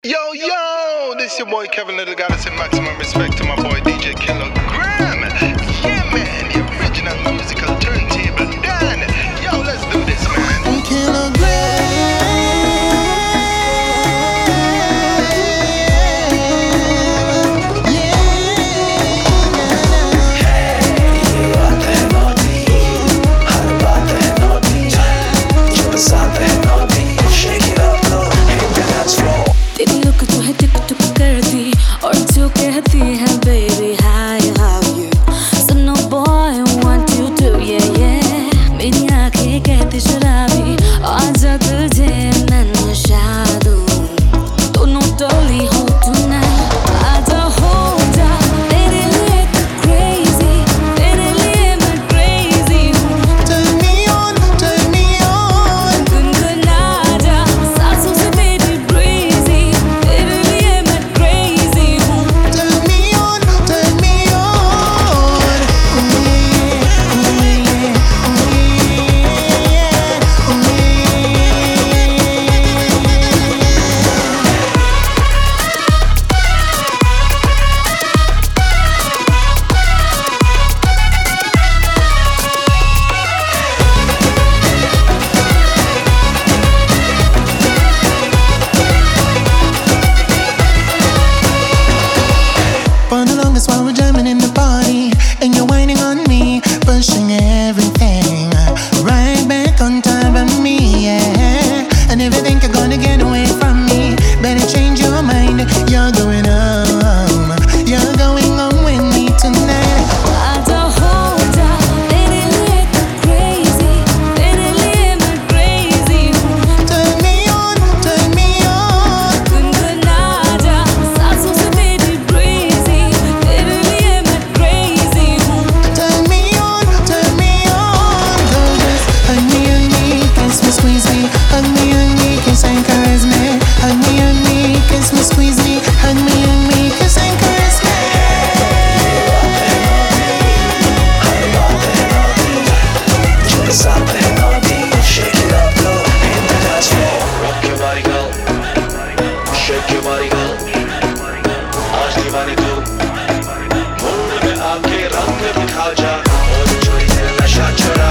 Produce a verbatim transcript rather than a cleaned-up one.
Yo, yo, this your boy Kevin Little. Gotta send maximum respect to my boy D J Kilogram. Yeah, man, the original musical turntable done. Yo, let's do this, man. Kilogram. कहती है baby how you how you so no boy want you to yeah yeah मेरी आँखें कहती शराबी आजा तुझे मैं नशा दूँ दोनों डोली हो tonight आजा हो जा तेरे लिए crazy तेरे लिए मैं crazy हूँ Turn me on, turn me on गुनगुना जा सांसों से मेरी breezy तेरे लिए मैं crazy हूँ Turn me on, turn me on Ooh yeah, ooh yeah, ooh yeah, ooh yeah For the longest while we're jamming in the party and you're whining on me, pushing everything right back on top of me, yeah. And if you think you're gonna get away from me, better change your mind. You're going home, you're going home with me tonight. आजा हो जा तेरे लिए crazy तेरे लिए मैं crazy हूँ Turn me on, turn me on गुनगुना जा सांसों से मेरी breezy तेरे लिए मैं crazy हूँ Turn me on, turn me on Girl, just hug me, hug me, kiss me, squeeze me Hug me, hug me, kiss and caress me Hug me, hug me, kiss me, squeeze me Hug me, hug me, kiss and caress me Shake it up low, in the dance floor. Rock your body, girl. Shake your body, girl. आज दीवानी तू mood में आके रंग दिखा जा और चोरी से नशा चुरा